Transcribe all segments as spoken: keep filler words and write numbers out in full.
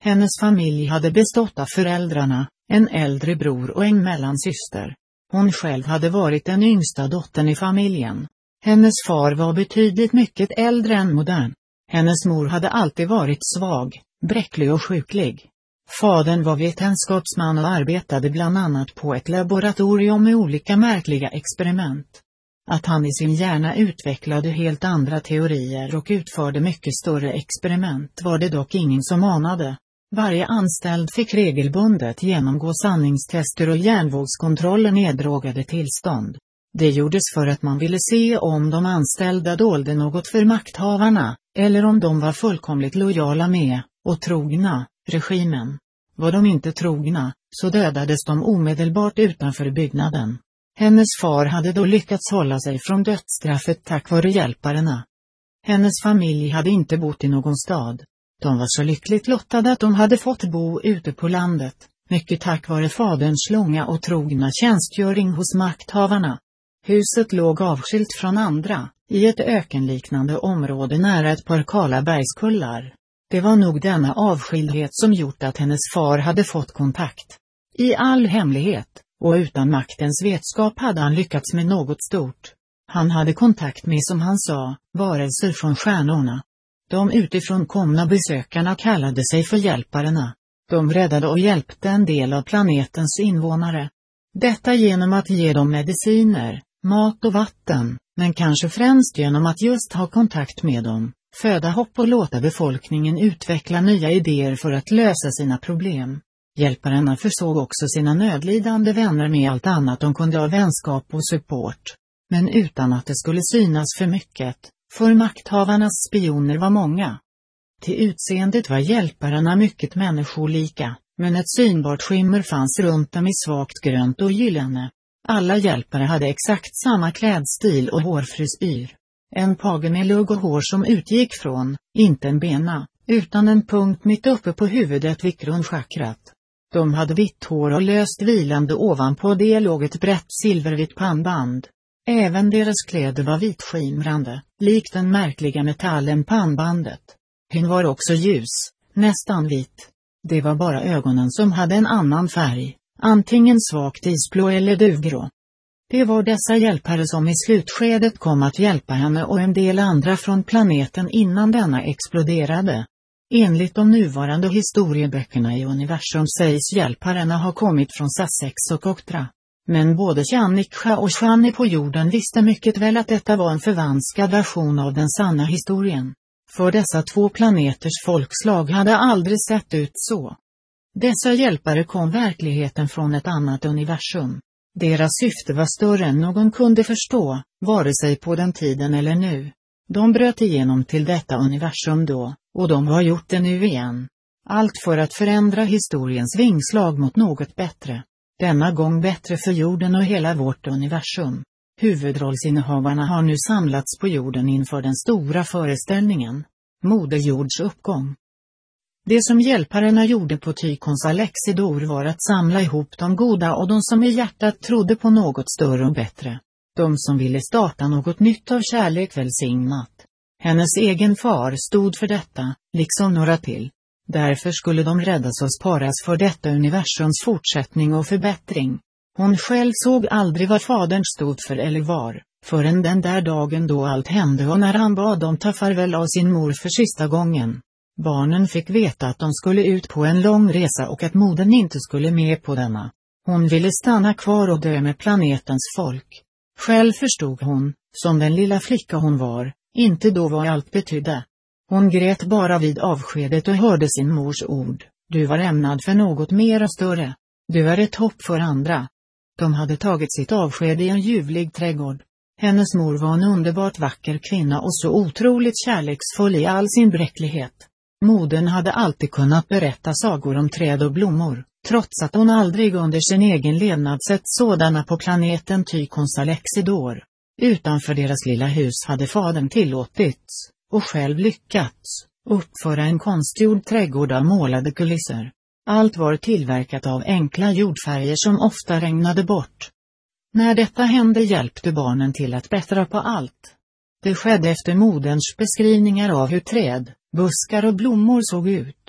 Hennes familj hade bestått av föräldrarna, en äldre bror och en mellansyster. Hon själv hade varit den yngsta dottern i familjen. Hennes far var betydligt mycket äldre än modern. Hennes mor hade alltid varit svag, bräcklig och sjuklig. Fadern var vetenskapsman och arbetade bland annat på ett laboratorium med olika märkliga experiment. Att han i sin hjärna utvecklade helt andra teorier och utförde mycket större experiment var det dock ingen som anade. Varje anställd fick regelbundet genomgå sanningstester och hjärnvågskontroller neddrogade tillstånd. Det gjordes för att man ville se om de anställda dolde något för makthavarna, eller om de var fullkomligt lojala med, och trogna, regimen. Var de inte trogna, så dödades de omedelbart utanför byggnaden. Hennes far hade då lyckats hålla sig från dödsstraffet tack vare hjälparna. Hennes familj hade inte bott i någon stad. De var så lyckligt lottade att de hade fått bo ute på landet, mycket tack vare faderns långa och trogna tjänstgöring hos makthavarna. Huset låg avskilt från andra, i ett ökenliknande område nära ett par kala bergskullar. Det var nog denna avskildhet som gjort att hennes far hade fått kontakt. I all hemlighet, och utan maktens vetskap hade han lyckats med något stort. Han hade kontakt med, som han sa, varelser från stjärnorna. De utifrån komna besökarna kallade sig för hjälparna. De räddade och hjälpte en del av planetens invånare. Detta genom att ge dem mediciner, mat och vatten, men kanske främst genom att just ha kontakt med dem, föda hopp och låta befolkningen utveckla nya idéer för att lösa sina problem. Hjälparna försåg också sina nödlidande vänner med allt annat de kunde av vänskap och support. Men utan att det skulle synas för mycket, för makthavarnas spioner var många. Till utseendet var hjälparna mycket människolika, men ett synbart skimmer fanns runt dem i svagt grönt och gyllene. Alla hjälpare hade exakt samma klädstil och hårfrisyr. En page med lugg och hår som utgick från, inte en bena, utan en punkt mitt uppe på huvudet vid grundchakrat. De hade vitt hår och löst vilande ovanpå det låg ett brett silvervitt pannband. Även deras kläder var vitskimrande, likt den märkliga metallen pannbandet. Hyn var också ljus, nästan vit. Det var bara ögonen som hade en annan färg, antingen svagt isblå eller duvgrå. Det var dessa hjälpare som i slutskedet kom att hjälpa henne och en del andra från planeten innan denna exploderade. Enligt de nuvarande historieböckerna i universum sägs hjälparna ha kommit från Sussex och Oktra. Men både Chanikcha och Shani på jorden visste mycket väl att detta var en förvanskad version av den sanna historien. För dessa två planeters folkslag hade aldrig sett ut så. Dessa hjälpare kom verkligheten från ett annat universum. Deras syfte var större än någon kunde förstå, vare sig på den tiden eller nu. De bröt igenom till detta universum då, och de har gjort det nu igen. Allt för att förändra historiens vingslag mot något bättre. Denna gång bättre för jorden och hela vårt universum. Huvudrollsinnehavarna har nu samlats på jorden inför den stora föreställningen, Moder Jords uppgång. Det som hjälparna gjorde på Tykons Alexidor var att samla ihop de goda och de som i hjärtat trodde på något större och bättre. De som ville starta något nytt av kärlek välsignat. Hennes egen far stod för detta, liksom några till. Därför skulle de räddas och sparas för detta universums fortsättning och förbättring. Hon själv såg aldrig vad fadern stod för eller var, förrän den där dagen då allt hände och när han bad dem ta farväl av sin mor för sista gången. Barnen fick veta att de skulle ut på en lång resa och att modern inte skulle med på denna. Hon ville stanna kvar och dö med planetens folk. Själv förstod hon, som den lilla flicka hon var, inte då vad allt betydde. Hon grät bara vid avskedet och hörde sin mors ord. Du var ämnad för något mera större. Du är ett hopp för andra. De hade tagit sitt avsked i en ljuvlig trädgård. Hennes mor var en underbart vacker kvinna och så otroligt kärleksfull i all sin bräcklighet. Modern hade alltid kunnat berätta sagor om träd och blommor, trots att hon aldrig under sin egen levnad sett sådana på planeten Tykons Alexidor. Utanför deras lilla hus hade fadern tillåtits, och själv lyckats, uppföra en konstgjord trädgård av målade kulisser. Allt var tillverkat av enkla jordfärger som ofta regnade bort. När detta hände hjälpte barnen till att bättra på allt. Det skedde efter moderns beskrivningar av hur träd, buskar och blommor såg ut.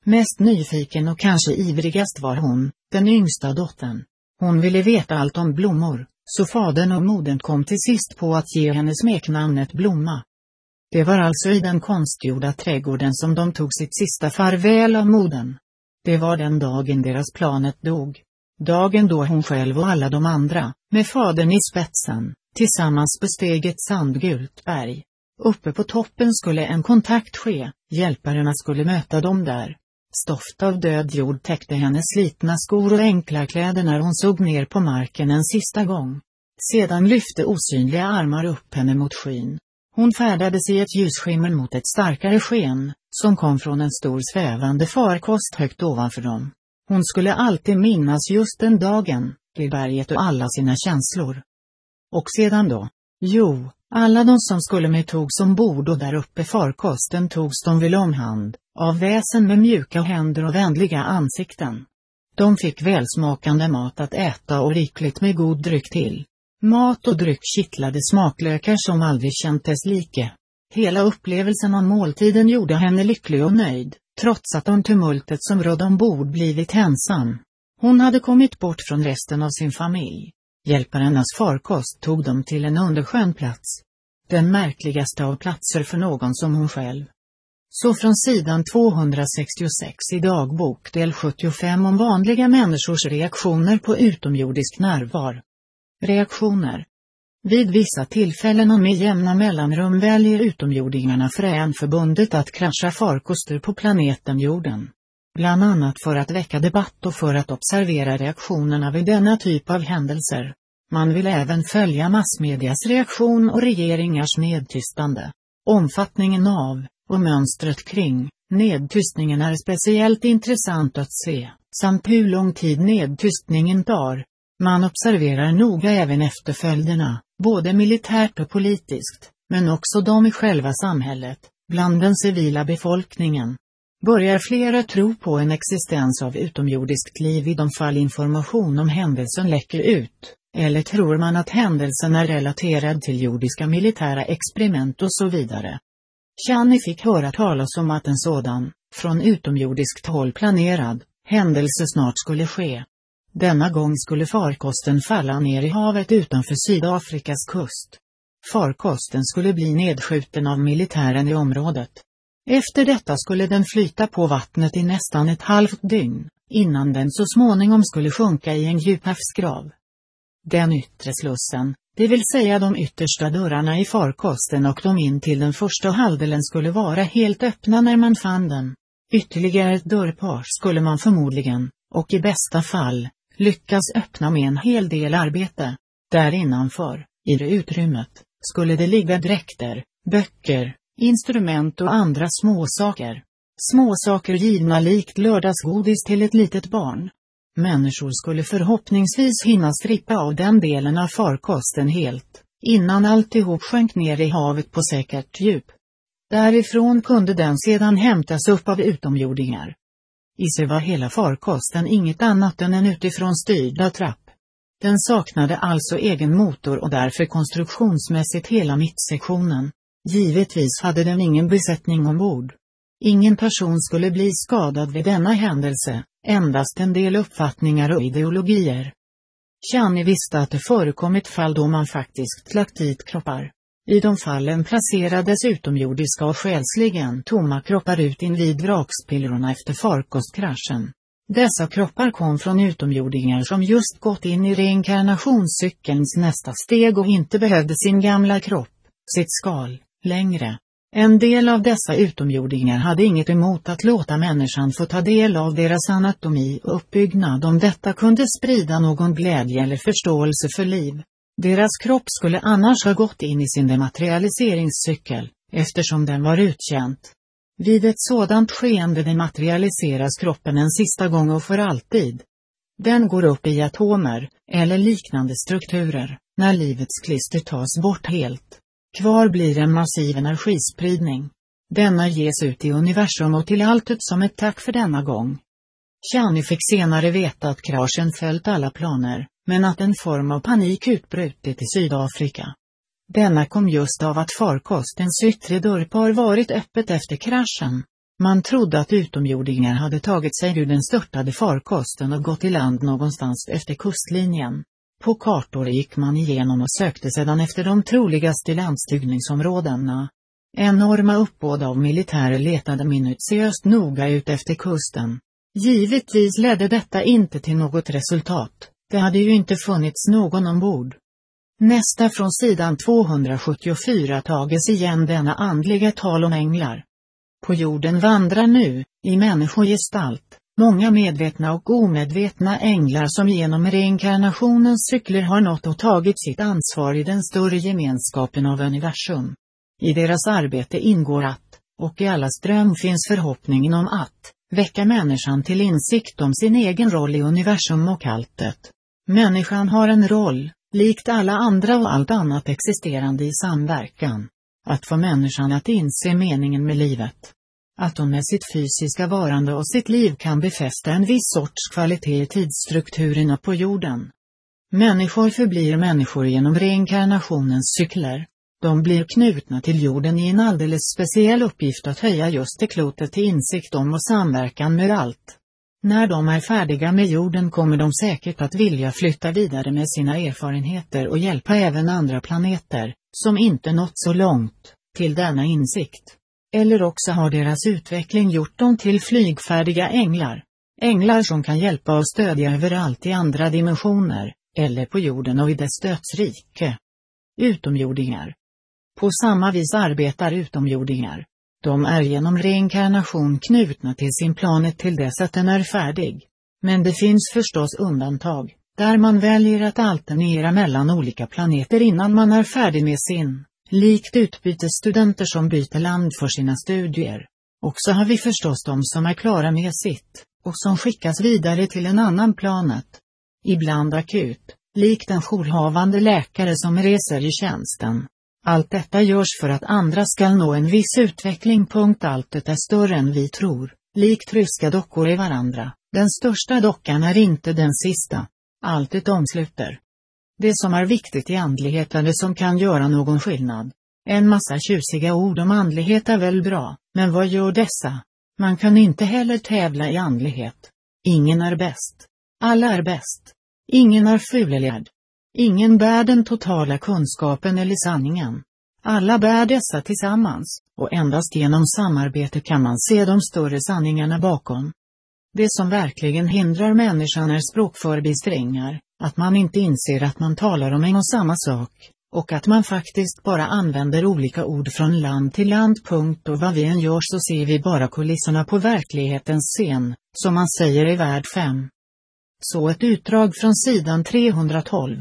Mest nyfiken och kanske ivrigast var hon, den yngsta dottern. Hon ville veta allt om blommor, så fadern och modern kom till sist på att ge henne smeknamnet Blomma. Det var alltså i den konstgjorda trädgården som de tog sitt sista farväl av modern. Det var den dagen deras planet dog. Dagen då hon själv och alla de andra, med fadern i spetsen, tillsammans besteg ett sandgult berg. Uppe på toppen skulle en kontakt ske, hjälparna skulle möta dem där. Stoft av död jord täckte hennes slitna skor och enkla kläder när hon såg ner på marken en sista gång. Sedan lyfte osynliga armar upp henne mot skyn. Hon färdades i ett ljusskimmer mot ett starkare sken, som kom från en stor svävande farkost högt ovanför dem. Hon skulle alltid minnas just den dagen, det berget och alla sina känslor. Och sedan då? Jo, alla de som skulle med togs ombord och där uppe farkosten togs de väl om hand, av väsen med mjuka händer och vänliga ansikten. De fick välsmakande mat att äta och rikligt med god dryck till. Mat och dryck kittlade smaklökar som aldrig käntes like. Hela upplevelsen av måltiden gjorde henne lycklig och nöjd, trots att om tumultet som rådde ombord blivit ensam. Hon hade kommit bort från resten av sin familj. Hjälparnas farkost tog dem till en underskön plats. Den märkligaste av platser för någon som hon själv. Så från sidan tvåhundrasextiosex i dagbok del sjuttiofem om vanliga människors reaktioner på utomjordisk närvaro. Reaktioner. Vid vissa tillfällen och med jämna mellanrum väljer utomjordingarna fränförbundet att krascha farkoster på planeten jorden. Bland annat för att väcka debatt och för att observera reaktionerna vid denna typ av händelser. Man vill även följa massmedias reaktion och regeringars nedtystande. Omfattningen av, och mönstret kring, nedtystningen är speciellt intressant att se, samt hur lång tid nedtystningen tar. Man observerar noga även efterföljderna, både militärt och politiskt, men också de i själva samhället, bland den civila befolkningen. Börjar flera tro på en existens av utomjordiskt liv i de fall information om händelsen läcker ut, eller tror man att händelsen är relaterad till jordiska militära experiment och så vidare. Chani fick höra talas om att en sådan, från utomjordiskt håll planerad, händelse snart skulle ske. Denna gång skulle farkosten falla ner i havet utanför Sydafrikas kust. Farkosten skulle bli nedskjuten av militären i området. Efter detta skulle den flyta på vattnet i nästan ett halvt dygn, innan den så småningom skulle sjunka i en djup havsgrav. Den yttre slussen, det vill säga de yttersta dörrarna i farkosten och de in till den första halvdelen skulle vara helt öppna när man fann den. Ytterligare ett dörrpar skulle man förmodligen, och i bästa fall, lyckas öppna med en hel del arbete. Där innanför, i det utrymmet, skulle det ligga dräkter, böcker, instrument och andra småsaker. Småsaker givna likt lördagsgodis till ett litet barn. Människor skulle förhoppningsvis hinna strippa av den delen av farkosten helt, innan alltihop sjönk ner i havet på säkert djup. Därifrån kunde den sedan hämtas upp av utomjordingar. I sig var hela farkosten inget annat än en utifrån styrda trapp. Den saknade alltså egen motor och därför konstruktionsmässigt hela mittsektionen. Givetvis hade den ingen besättning ombord. Ingen person skulle bli skadad vid denna händelse, endast en del uppfattningar och ideologier. Chani visste att det förekommit fall då man faktiskt lagt dit kroppar. I de fallen placerades utomjordiska och själsligen tomma kroppar ut invid vrakspillrorna efter farkostkraschen. Dessa kroppar kom från utomjordingar som just gått in i reinkarnationscykelns nästa steg och inte behövde sin gamla kropp, sitt skal, längre. En del av dessa utomjordingar hade inget emot att låta människan få ta del av deras anatomi och uppbyggnad om detta kunde sprida någon glädje eller förståelse för liv. Deras kropp skulle annars ha gått in i sin dematerialiseringscykel, eftersom den var utkänt. Vid ett sådant skeende dematerialiseras kroppen en sista gång och för alltid. Den går upp i atomer, eller liknande strukturer, när livets klister tas bort helt. Kvar blir en massiv energispridning. Denna ges ut i universum och till alltet som ett tack för denna gång. Chani fick senare veta att kraschen följt alla planer, men att en form av panik utbrutit i Sydafrika. Denna kom just av att farkostens yttre dörrpar varit öppet efter kraschen. Man trodde att utomjordingar hade tagit sig ur den störtade farkosten och gått i land någonstans efter kustlinjen. På kartor gick man igenom och sökte sedan efter de troligaste landstigningsområdena. Enorma uppbåd av militärer letade minutiöst noga ut efter kusten. Givetvis ledde detta inte till något resultat, det hade ju inte funnits någon ombord. Nästa från sidan tvåhundrasjuttiofyra tages igen denna andliga tal om änglar. På jorden vandrar nu, i människogestalt, många medvetna och omedvetna änglar som genom reinkarnationens cykler har nått och tagit sitt ansvar i den större gemenskapen av universum. I deras arbete ingår att, och i allas dröm finns förhoppningen om att, väcka människan till insikt om sin egen roll i universum och alltet. Människan har en roll, likt alla andra och allt annat existerande i samverkan. Att få människan att inse meningen med livet. Att hon med sitt fysiska varande och sitt liv kan befästa en viss sorts kvalitet i tidsstrukturerna på jorden. Människor förblir människor genom reinkarnationens cykler. De blir knutna till jorden i en alldeles speciell uppgift att höja just det klotet till insikt om och samverkan med allt. När de är färdiga med jorden kommer de säkert att vilja flytta vidare med sina erfarenheter och hjälpa även andra planeter, som inte nått så långt, till denna insikt. Eller också har deras utveckling gjort dem till flygfärdiga änglar. Änglar som kan hjälpa och stödja överallt i andra dimensioner, eller på jorden och i dess dödsrike. Utomjordingar. På samma vis arbetar utomjordingar. De är genom reinkarnation knutna till sin planet till dess att den är färdig. Men det finns förstås undantag, där man väljer att alternera mellan olika planeter innan man är färdig med sin, likt utbytesstudenter som byter land för sina studier. Och så har vi förstås de som är klara med sitt, och som skickas vidare till en annan planet. Ibland akut, likt en jourhavande läkare som reser i tjänsten. Allt detta görs för att andra ska nå en viss utveckling. Alltet är större än vi tror, likt ryska dockor i varandra. Den största dockan är inte den sista. Alltet omsluter. Det som är viktigt i andlighet är det som kan göra någon skillnad. En massa tjusiga ord om andlighet är väl bra, men vad gör dessa? Man kan inte heller tävla i andlighet. Ingen är bäst. Alla är bäst. Ingen är fulelärd. Ingen bär den totala kunskapen eller sanningen. Alla bär dessa tillsammans, och endast genom samarbete kan man se de större sanningarna bakom. Det som verkligen hindrar människan är språkförbistringar, att man inte inser att man talar om en och samma sak, och att man faktiskt bara använder olika ord från land till land. Punkt. Och vad vi än gör så ser vi bara kulisserna på verklighetens scen, som man säger i värld fem. Så ett utdrag från sidan trehundratolv.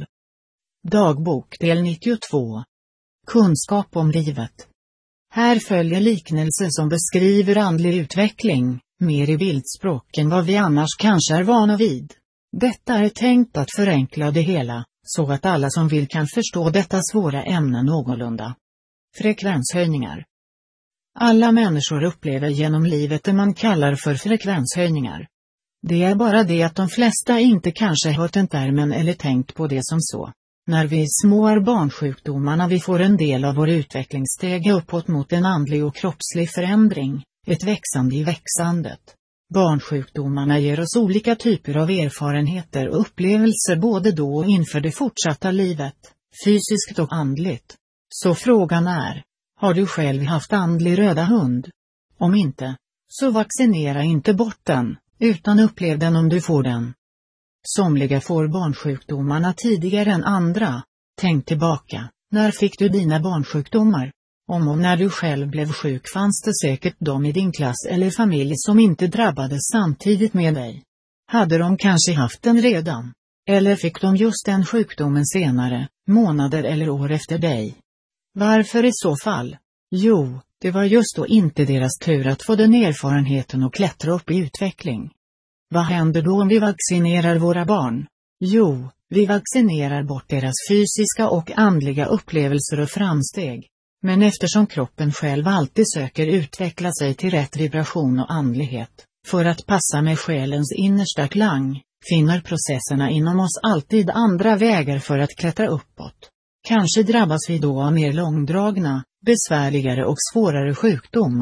Dagbok del nittiotvå. Kunskap om livet. Här följer liknelser som beskriver andlig utveckling, mer i bildspråk än vad vi annars kanske är vana vid. Detta är tänkt att förenkla det hela, så att alla som vill kan förstå detta svåra ämne någorlunda. Frekvenshöjningar. Alla människor upplever genom livet det man kallar för frekvenshöjningar. Det är bara det att de flesta inte kanske hört den termen eller tänkt på det som så. När vi är små är barnsjukdomarna vi får en del av vår utvecklingssteg uppåt mot en andlig och kroppslig förändring, ett växande i växandet. Barnsjukdomarna ger oss olika typer av erfarenheter och upplevelser både då och inför det fortsatta livet, fysiskt och andligt. Så frågan är, har du själv haft andlig röda hund? Om inte, så vaccinera inte bort den, utan upplev den om du får den. Somliga får barnsjukdomarna tidigare än andra. Tänk tillbaka, när fick du dina barnsjukdomar? Om och när du själv blev sjuk fanns det säkert de i din klass eller familj som inte drabbades samtidigt med dig. Hade de kanske haft den redan? Eller fick de just den sjukdomen senare, månader eller år efter dig? Varför i så fall? Jo, det var just då inte deras tur att få den erfarenheten och klättra upp i utveckling. Vad händer då om vi vaccinerar våra barn? Jo, vi vaccinerar bort deras fysiska och andliga upplevelser och framsteg. Men eftersom kroppen själv alltid söker utveckla sig till rätt vibration och andlighet, för att passa med själens innersta klang, finner processerna inom oss alltid andra vägar för att klättra uppåt. Kanske drabbas vi då av mer långdragna, besvärligare och svårare sjukdomar,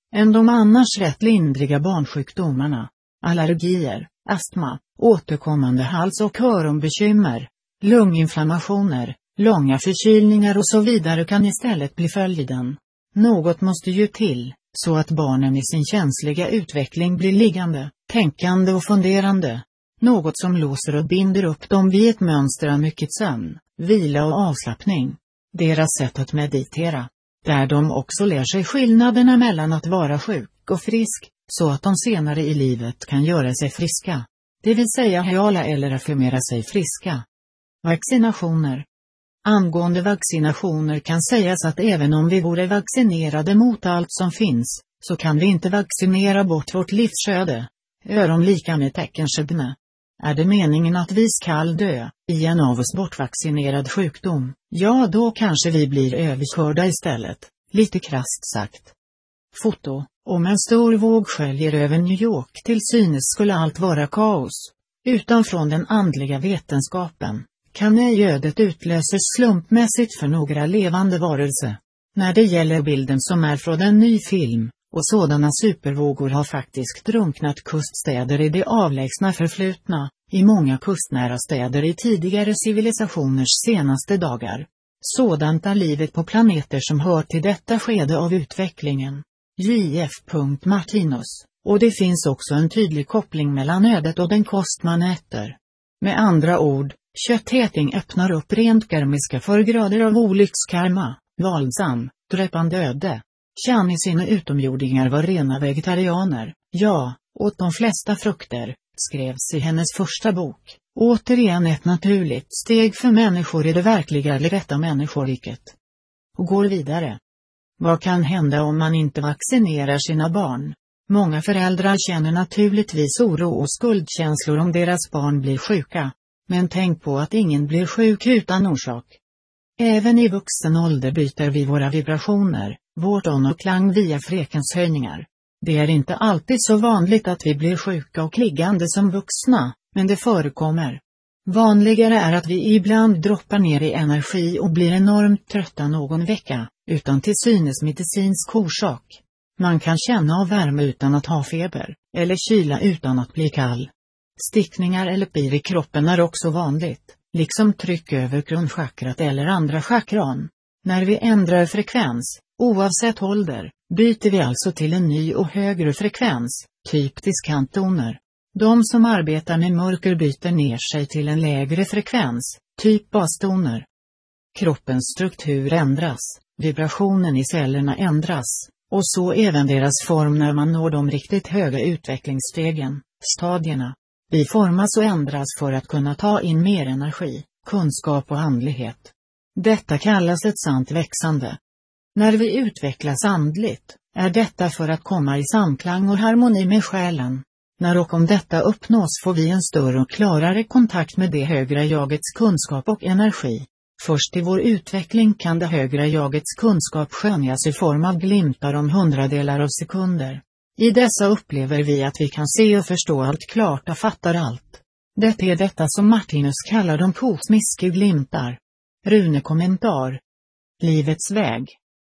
än de annars rätt lindriga barnsjukdomarna. Allergier, astma, återkommande hals- och öronbekymmer, lunginflammationer, långa förkylningar och så vidare kan istället bli följden. Något måste ju till, så att barnen i sin känsliga utveckling blir liggande, tänkande och funderande. Något som låser och binder upp dem vid ett mönster av mycket sömn, vila och avslappning. Deras sätt att meditera, där de också lär sig skillnaderna mellan att vara sjuk och frisk, så att de senare i livet kan göra sig friska. Det vill säga heala eller affirmera sig friska. Vaccinationer. Angående vaccinationer kan sägas att även om vi vore vaccinerade mot allt som finns, så kan vi inte vaccinera bort vårt livsöde. Öron lika med teckenskebne. Är det meningen att vi skall dö i en av oss bortvaccinerad sjukdom, ja då kanske vi blir överkörda istället, lite krasst sagt. Foto. Om en stor våg sköljer över New York till synes skulle allt vara kaos. Utanför den andliga vetenskapen kan ej ödet utlöses slumpmässigt för några levande varelse. När det gäller bilden som är från en ny film, och sådana supervågor har faktiskt drunknat kuststäder i det avlägsna förflutna, i många kustnära städer i tidigare civilisationers senaste dagar. Sådant är livet på planeter som hör till detta skede av utvecklingen. J F. Martinus, och det finns också en tydlig koppling mellan ödet och den kost man äter. Med andra ord, köttätning öppnar upp rent karmiska förgrader av olyckskarma, våldsam, dräpande öde. Chan i sina utomjordingar var rena vegetarianer, ja, åt de flesta frukter, skrevs i hennes första bok. Återigen ett naturligt steg för människor i det verkliga eller rätta människoriket. Och går vidare. Vad kan hända om man inte vaccinerar sina barn? Många föräldrar känner naturligtvis oro och skuldkänslor om deras barn blir sjuka. Men tänk på att ingen blir sjuk utan orsak. Även i vuxen ålder byter vi våra vibrationer, vår ton och klang via frekvenshöjningar. Det är inte alltid så vanligt att vi blir sjuka och liggande som vuxna, men det förekommer. Vanligare är att vi ibland droppar ner i energi och blir enormt trötta någon vecka, utan till synes medicinsk orsak. Man kan känna av värme utan att ha feber, eller kyla utan att bli kall. Stickningar eller pir i kroppen är också vanligt, liksom tryck över kronchakrat eller andra chakran. När vi ändrar frekvens, oavsett ålder, byter vi alltså till en ny och högre frekvens, typ diskantoner. De som arbetar med mörker byter ner sig till en lägre frekvens, typ bastoner. Kroppens struktur ändras, vibrationen i cellerna ändras, och så även deras form när man når de riktigt höga utvecklingsstegen, stadierna. Vi formas och ändras för att kunna ta in mer energi, kunskap och andlighet. Detta kallas ett sant växande. När vi utvecklas andligt, är detta för att komma i samklang och harmoni med själen. När och om detta uppnås får vi en större och klarare kontakt med det högre jagets kunskap och energi. Först i vår utveckling kan det högre jagets kunskap skönjas i form av glimtar om hundradelar av sekunder. I dessa upplever vi att vi kan se och förstå allt klart och fattar allt. Det är detta som Martinus kallar de kosmiska glimtar. Runekommentar. Livets väg.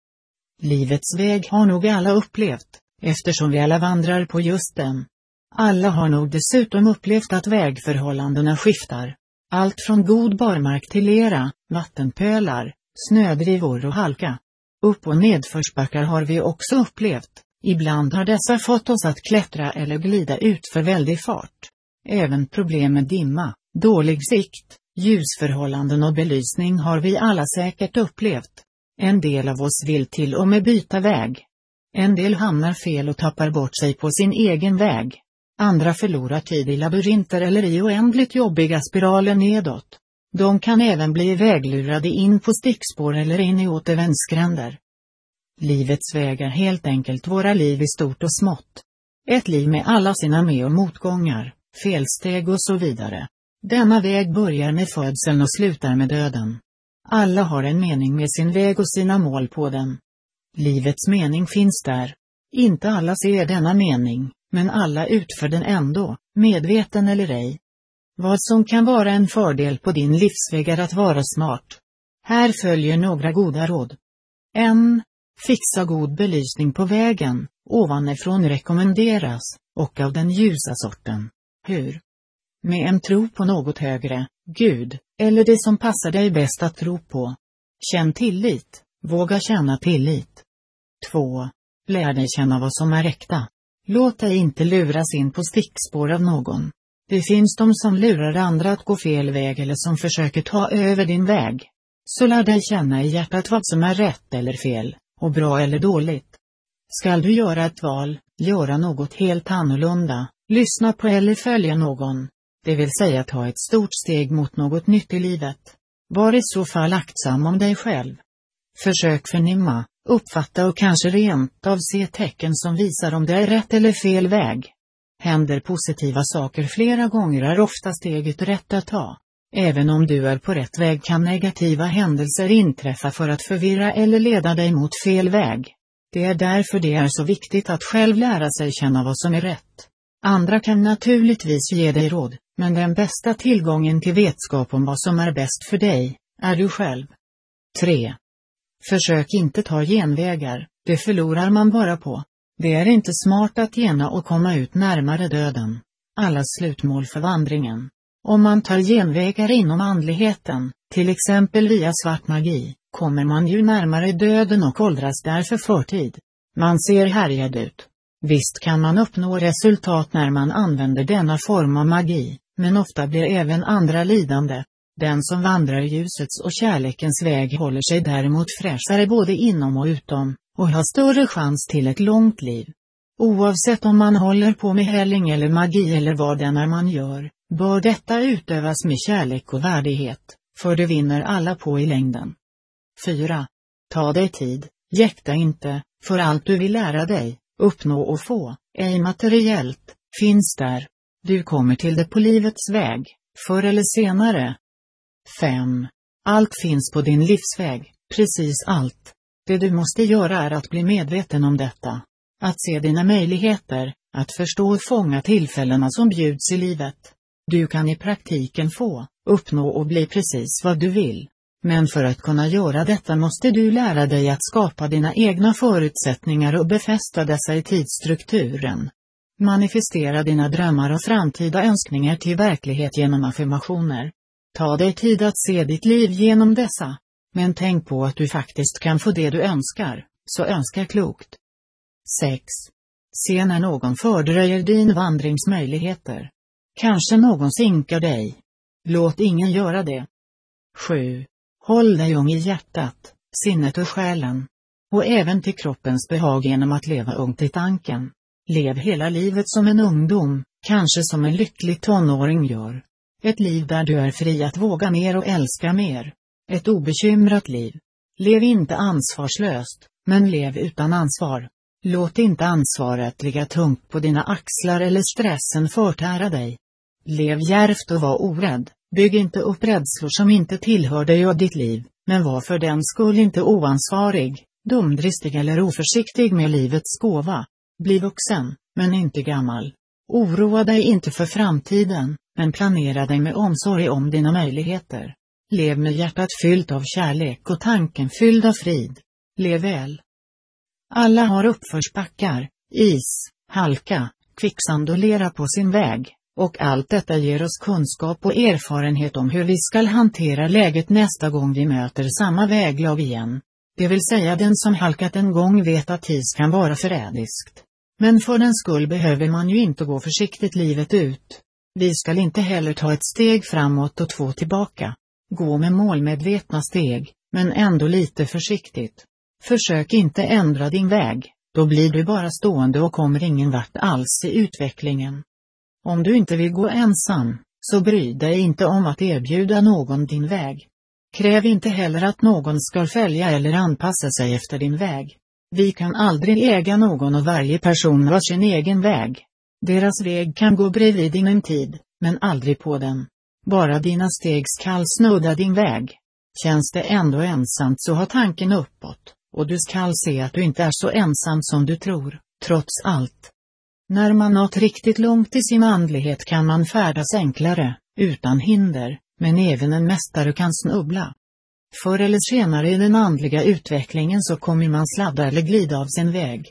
Livets väg har nog alla upplevt, eftersom vi alla vandrar på just den. Alla har nog dessutom upplevt att vägförhållandena skiftar. Allt från god barmark till lera, vattenpölar, snödrivor och halka. Upp- och nedförsbackar har vi också upplevt. Ibland har dessa fått oss att klättra eller glida ut för väldig fart. Även problem med dimma, dålig sikt, ljusförhållanden och belysning har vi alla säkert upplevt. En del av oss vill till och med byta väg. En del hamnar fel och tappar bort sig på sin egen väg. Andra förlorar tid i labyrinter eller i oändligt jobbiga spiraler nedåt. De kan även bli väglurade in på stickspår eller in i återvändsgränder. Livets väg är helt enkelt våra liv i stort och smått. Ett liv med alla sina med- och motgångar, felsteg och så vidare. Denna väg börjar med födseln och slutar med döden. Alla har en mening med sin väg och sina mål på den. Livets mening finns där. Inte alla ser denna mening, men alla utför den ändå, medveten eller ej. Vad som kan vara en fördel på din livsväg är att vara smart. Här följer några goda råd. ett. Fixa god belysning på vägen, ovanifrån rekommenderas, och av den ljusa sorten. Hur? Med en tro på något högre, Gud, eller det som passar dig bäst att tro på. Känn tillit, våga känna tillit. två. Lär dig känna vad som är äkta. Låt dig inte luras in på stickspår av någon. Det finns de som lurar andra att gå fel väg eller som försöker ta över din väg. Så lär dig känna i hjärtat vad som är rätt eller fel, och bra eller dåligt. Skall du göra ett val, göra något helt annorlunda, lyssna på eller följa någon. Det vill säga ta ett stort steg mot något nytt i livet. Var i så fall aktsam om dig själv. Försök förnimma, uppfatta och kanske rent av se tecken som visar om det är rätt eller fel väg. Händer positiva saker flera gånger är ofta steget rätt att ta. Även om du är på rätt väg kan negativa händelser inträffa för att förvirra eller leda dig mot fel väg. Det är därför det är så viktigt att själv lära sig känna vad som är rätt. Andra kan naturligtvis ge dig råd, men den bästa tillgången till vetskap om vad som är bäst för dig, är du själv. tre. Försök inte ta genvägar, det förlorar man bara på. Det är inte smart att gena och komma ut närmare döden. Allas slutmål för vandringen. Om man tar genvägar inom andligheten, till exempel via svart magi, kommer man ju närmare döden och åldras därför förtid. Man ser härjad ut. Visst kan man uppnå resultat när man använder denna form av magi, men ofta blir även andra lidande. Den som vandrar ljusets och kärlekens väg håller sig däremot fräschare både inom och utom, och har större chans till ett långt liv. Oavsett om man håller på med healing eller magi eller vad det är man gör, bör detta utövas med kärlek och värdighet, för det vinner alla på i längden. fyra. Ta dig tid, jäkta inte, för allt du vill lära dig, uppnå och få, ej materiellt, finns där. Du kommer till det på livets väg, förr eller senare. fem. Allt finns på din livsväg, precis allt. Det du måste göra är att bli medveten om detta. Att se dina möjligheter, att förstå och fånga tillfällena som bjuds i livet. Du kan i praktiken få, uppnå och bli precis vad du vill. Men för att kunna göra detta måste du lära dig att skapa dina egna förutsättningar och befästa dessa i tidsstrukturen. Manifestera dina drömmar och framtida önskningar till verklighet genom affirmationer. Ta dig tid att se ditt liv genom dessa. Men tänk på att du faktiskt kan få det du önskar, så önska klokt. sex. Se när någon fördröjer din vandringsmöjligheter. Kanske någon sinkar dig. Låt ingen göra det. sju. Håll dig ung i hjärtat, sinnet och själen. Och även till kroppens behag genom att leva ungt i tanken. Lev hela livet som en ungdom, kanske som en lycklig tonåring gör. Ett liv där du är fri att våga mer och älska mer. Ett obekymrat liv. Lev inte ansvarslöst, men lev utan ansvar. Låt inte ansvaret ligga tungt på dina axlar eller stressen förtära dig. Lev djärvt och var orädd. Bygg inte upp rädslor som inte tillhör dig och ditt liv, men var för den skull inte oansvarig, dumdristig eller oförsiktig med livets gåva. Bli vuxen, men inte gammal. Oroa dig inte för framtiden, men planera dig med omsorg om dina möjligheter. Lev med hjärtat fyllt av kärlek och tanken fylld av frid. Lev väl. Alla har uppförsbackar, is, halka, kvicksand och lera på sin väg, och allt detta ger oss kunskap och erfarenhet om hur vi ska hantera läget nästa gång vi möter samma väglag igen. Det vill säga den som halkat en gång vet att is kan vara förrädiskt. Men för den skull behöver man ju inte gå försiktigt livet ut. Vi ska inte heller ta ett steg framåt och två tillbaka. Gå med målmedvetna steg, men ändå lite försiktigt. Försök inte ändra din väg, då blir du bara stående och kommer ingen vart alls i utvecklingen. Om du inte vill gå ensam, så bry dig inte om att erbjuda någon din väg. Kräv inte heller att någon ska följa eller anpassa sig efter din väg. Vi kan aldrig äga någon och varje person har sin egen väg. Deras väg kan gå bredvid din en tid, men aldrig på den. Bara dina steg skall snudda din väg. Känns det ändå ensamt så ha tanken uppåt, och du skall se att du inte är så ensam som du tror, trots allt. När man nått riktigt långt i sin andlighet kan man färdas enklare, utan hinder, men även en mästare kan snubbla. Förr eller senare i den andliga utvecklingen så kommer man sladda eller glida av sin väg.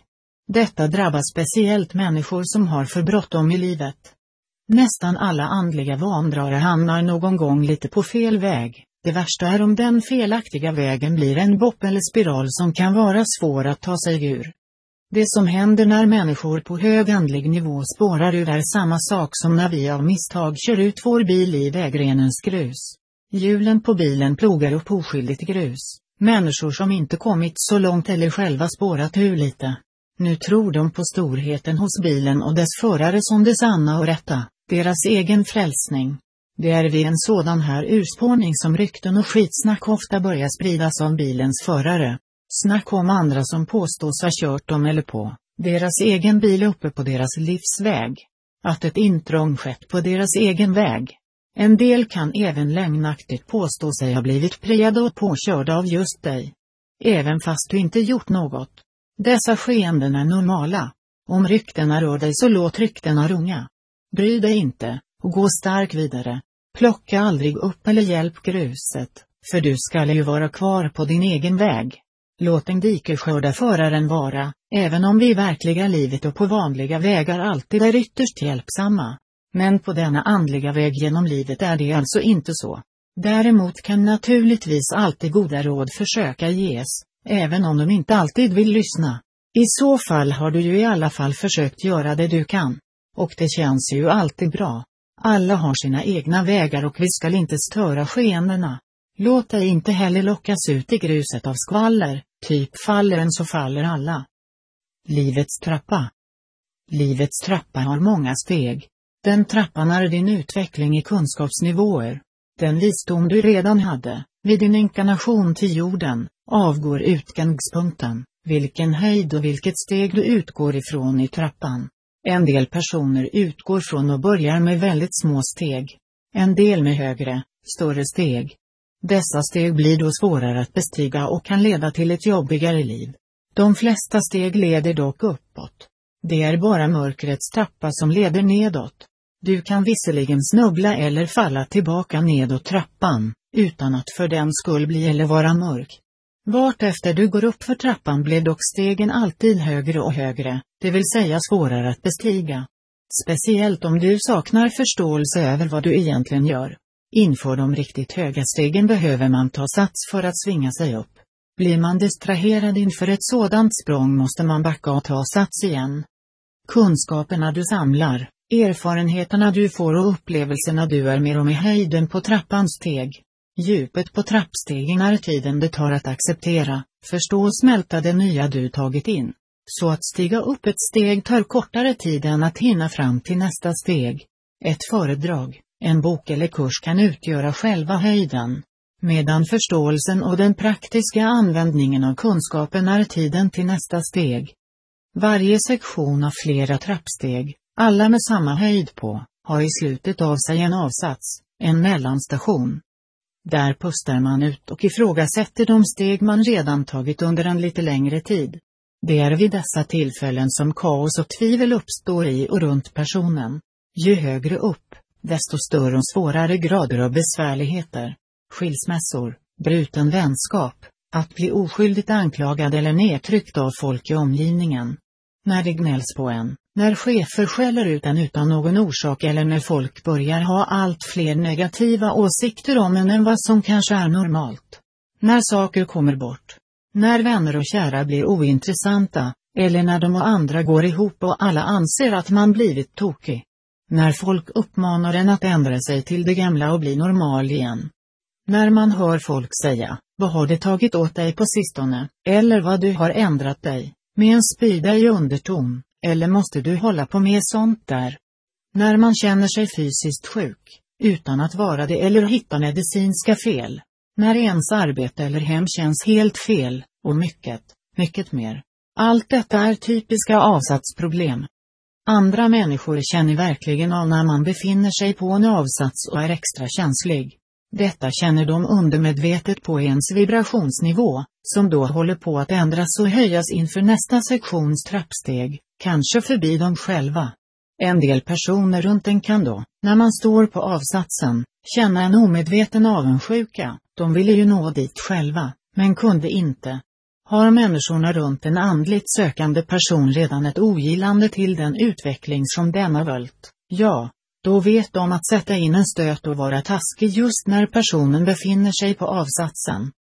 Detta drabbar speciellt människor som har för bråttom i livet. Nästan alla andliga vandrare hamnar någon gång lite på fel väg. Det värsta är om den felaktiga vägen blir en bopp eller spiral som kan vara svår att ta sig ur. Det som händer när människor på hög andlig nivå spårar ur är samma sak som när vi av misstag kör ut vår bil i vägrenens grus. Hjulen på bilen plogar upp oskyldigt grus. Människor som inte kommit så långt eller själva spårat ur lite. Nu tror de på storheten hos bilen och dess förare som det sanna och rätta, deras egen frälsning. Det är vid en sådan här urspårning som rykten och skitsnack ofta börjar spridas av bilens förare. Snack om andra som påstås ha kört dem eller på deras egen bil uppe på deras livsväg. Att ett intrång skett på deras egen väg. En del kan även lögnaktigt påstå sig ha blivit prejade och påkörda av just dig. Även fast du inte gjort något. Dessa skeenden är normala. Om ryktena rör dig så låt ryktena runga. Bry dig inte, och gå stark vidare. Plocka aldrig upp eller hjälp gruset, för du ska ju vara kvar på din egen väg. Låt en dikeskörda föraren vara, även om vi i verkliga livet och på vanliga vägar alltid är ytterst hjälpsamma. Men på denna andliga väg genom livet är det alltså inte så. Däremot kan naturligtvis alltid goda råd försöka ges, även om de inte alltid vill lyssna. I så fall har du ju i alla fall försökt göra det du kan. Och det känns ju alltid bra. Alla har sina egna vägar och vi ska inte störa skeendena. Låt dig inte heller lockas ut i gruset av skvaller, typ faller en så faller alla. Livets trappa. Livets trappa har många steg. Den trappan är din utveckling i kunskapsnivåer. Den visdom du redan hade, vid din inkarnation till jorden, avgår utgångspunkten, vilken höjd och vilket steg du utgår ifrån i trappan. En del personer utgår från och börjar med väldigt små steg. En del med högre, större steg. Dessa steg blir då svårare att bestiga och kan leda till ett jobbigare liv. De flesta steg leder dock uppåt. Det är bara mörkrets trappa som leder nedåt. Du kan visserligen snubbla eller falla tillbaka nedåt trappan, utan att för den skull bli eller vara mörk. Vart efter du går upp för trappan blir dock stegen alltid högre och högre, det vill säga svårare att bestiga. Speciellt om du saknar förståelse över vad du egentligen gör. Inför de riktigt höga stegen behöver man ta sats för att svinga sig upp. Blir man distraherad inför ett sådant språng måste man backa och ta sats igen. Kunskaperna du samlar, erfarenheterna du får och upplevelserna du är med om i höjden på trappans steg. Djupet på trappstegen är tiden det tar att acceptera, förstå och smälta det nya du tagit in. Så att stiga upp ett steg tar kortare tid än att hinna fram till nästa steg. Ett föredrag, en bok eller kurs kan utgöra själva höjden. Medan förståelsen och den praktiska användningen av kunskapen är tiden till nästa steg. Varje sektion av flera trappsteg, alla med samma höjd på, har i slutet av sig en avsats, en mellanstation. Där pustar man ut och ifrågasätter de steg man redan tagit under en lite längre tid. Det är vid dessa tillfällen som kaos och tvivel uppstår i och runt personen. Ju högre upp, desto större och svårare grader av besvärligheter. Skilsmässor, bruten vänskap, att bli oskyldigt anklagad eller nedtryckt av folk i omgivningen. När det gnälls på en, när chefer skäller ut en utan någon orsak eller när folk börjar ha allt fler negativa åsikter om en än vad som kanske är normalt. När saker kommer bort. När vänner och kära blir ointressanta, eller när de och andra går ihop och alla anser att man blivit tokig. När folk uppmanar en att ändra sig till det gamla och bli normal igen. När man hör folk säga, vad har det tagit åt dig på sistone, eller vad du har ändrat dig, med en spyda i underton, eller måste du hålla på med sånt där? När man känner sig fysiskt sjuk, utan att vara det eller hitta medicinska fel. När ens arbete eller hem känns helt fel, och mycket, mycket mer. Allt detta är typiska avsatsproblem. Andra människor känner verkligen av när man befinner sig på en avsats och är extra känslig. Detta känner de undermedvetet på ens vibrationsnivå, som då håller på att ändras och höjas inför nästa sektions trappsteg, kanske förbi dem själva. En del personer runt en kan då, när man står på avsatsen, känna en omedveten avundsjuka. De ville ju nå dit själva, men kunde inte. Har människorna runt en andligt sökande person redan ett ogillande till den utveckling som denna valt, ja, då vet de att sätta in en stöt och vara taskig just när personen befinner sig på avsatsen.